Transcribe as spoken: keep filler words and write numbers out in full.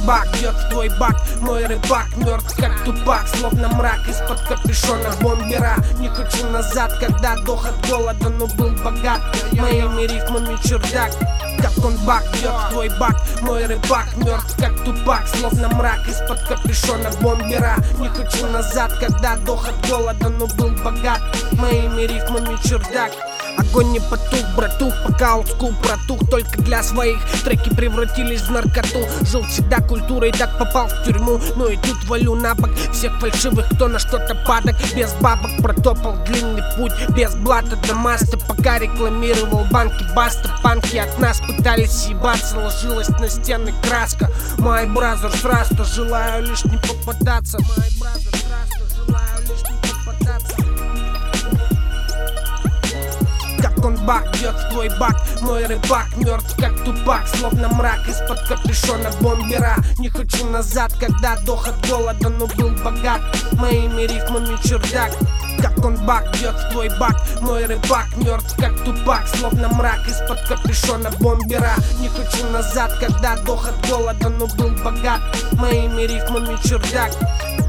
бак бьет в твой бак. Мой рыбак мертв как Тупак, словно мрак из-под капюшона бомбера. Не хочу назад, когда дох от голода, но был богат моими рифмами чердак. Как он бак бьет в твой бак. Мой рыбак мертв как Тупак, словно мрак из-под капюшона бомбера. Не хочу назад, когда дох от голода, но был богат моими рифмами чердак. Огонь не потух, братух, пока олдскул протух. Только для своих треки превратились в наркоту. Жил всегда культурой, так попал в тюрьму. Но и тут валю на бок всех фальшивых, кто на что-то падок. Без бабок протопал длинный путь, без блата до маста. Пока рекламировал банки, баста. Панки от нас пытались съебаться, ложилась на стены краска. My brothers раста, желаю лишь не попадаться. My brothers раста, желаю лишь не попадаться. Он бак бьет в твой бак. Мой рыбак мертв как Тупак, словно мрак из-под капюшона бомбера. Не хочу назад, когда дох от голода, но был богат моими рифмами чердак. Как он бак бьет в твой бак. Мой рыбак мертв как Тупак, словно мрак из-под капюшона бомбера. Не хочу назад, когда дох от голода, но был богат моими рифмами чердак.